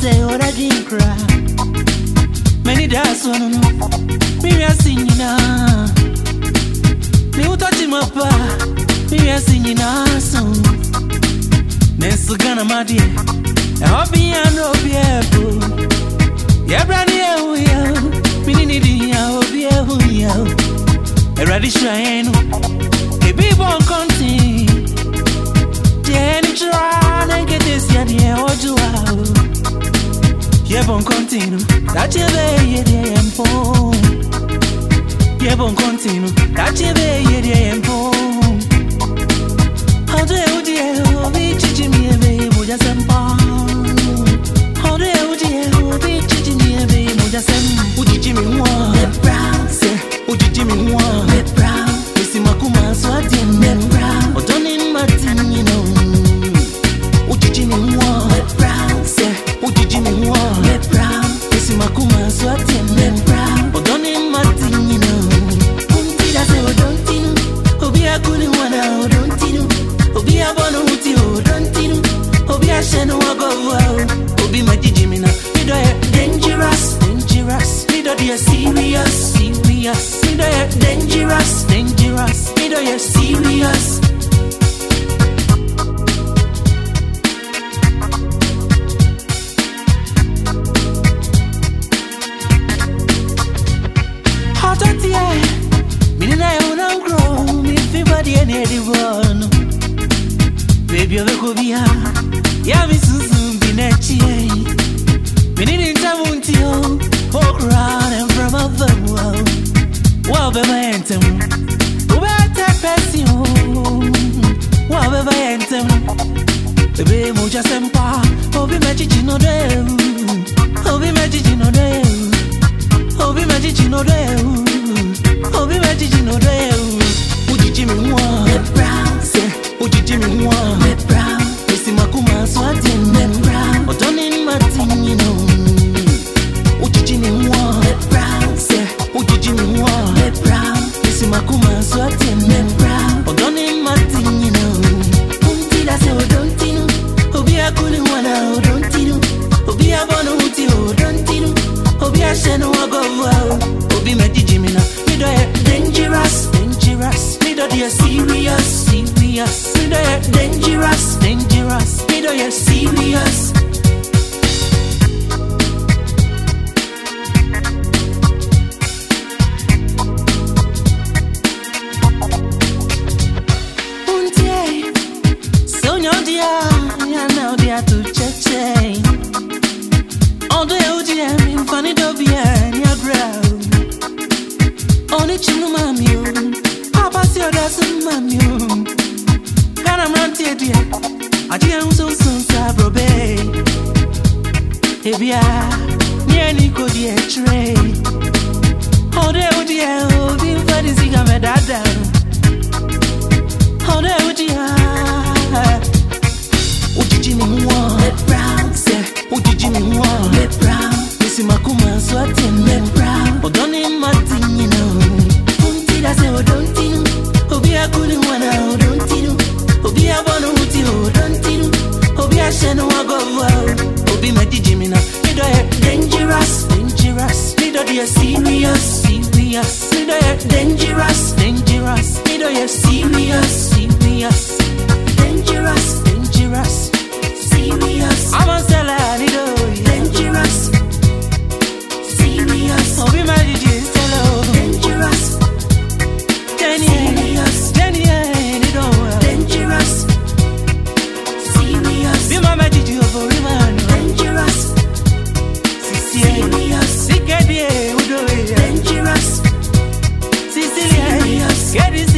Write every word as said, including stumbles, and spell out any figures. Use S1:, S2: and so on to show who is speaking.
S1: say what I drink cry. Many days one no, me a singing now. Me u touch my pa, me a singing a song. Nesu gana my dear, I hope me and no be able. Yeah, brother, yeah, yeah. Me need it, yeah, oh, yeah, oh, yeah. I ready shine, a big one contain. Jenny try and get this, yeah, yeah, oh, do I? Yeah, bon continue. That you be, yeah, yeah, I'm home. Yeah, bon continue. That you be, yeah, yeah, I'm home. How do you, dear, oh, be teaching me a baby, would you send how do you, dear, oh, be teaching me a baby, would you send would you Jimmy one? The brown, say, would you Jimmy one? The brown, you see my kuma, so I didn't the brown, or don't need my team, you know. Would you Jimmy one? The brown, say, would you Jimmy one? The brown, you see my kuma, so I didn't the brown, or don't need my team, you know. Until I say, oh, don't you, oh, be a good one, oh, don't you, oh, be a one, oh, don't you, oh, be a shen, oh, go, oh, be my Jimmy now. Me do it dangerous, dangerous. Me do it serious, serious. Me do it dangerous, dangerous. Me do it serious. Hot at the eye. Me deny I wanna grow. Me everybody and everyone. Baby, you go be hard. Yeah, me soon be next year. Me need to want you, walk around and from a world. Well, be my anthem. Better person. Well, be my anthem. Baby, mo just empa. Oh, be my chichi no day. Oh, be my chichi no day. Oh, be my chichi no day. Oh, be my chichi no day. Would you Jimmy one? The brown, say, would you Jimmy one? The brown. Makuma swatin the brown, or don't need my team, you know. Would you Jimmy one? The brown, say, would you Jimmy one? The brown, this is Makuma swatin the brown, or don't need my team, you know. Until I say, oh, don't you, oh, be a good one, oh, don't you, oh, be a one, oh, don't you, oh, be a shen, oh, go, oh, be my Jimmy now. Me do it dangerous, dangerous, me do it serious, serious, me do it dangerous, dangerous. Me do you serious? Untie, so no dia, ya now dia to cheche. Odo e dia mi fani do bia ni agra. Oni chinu mami o, papa si oda sun mami o. Kana mrantie dia. I didn't so soon, Sabrobe. Ebia, near Nico, dear Trey. Oh, there would you have been for the cigar, my dad. Oh, there would you have. Would you Jimmy one? The brown, say, would you Jimmy one? The brown, this is Makuma, so I tell the brown. Oh, don't need my thing, you know. Until I say, oh, don't you, oh, be a good one, oh, don't you, oh, be a one, oh, don't you. Obi a sheno ago, Obi my Jimmy now. Me do it dangerous, dangerous. Me do it serious, serious. Me do it dangerous, dangerous. Me do it serious, serious. Dangerous, dangerous, serious. I'm a seller, me do it dangerous, serious. Obi my Jimmy, hello, dangerous, serious, Jenny, me do dangerous. Be my magic over man, dangerous, serious. Sick idea, we do it dangerous, serious. Get it.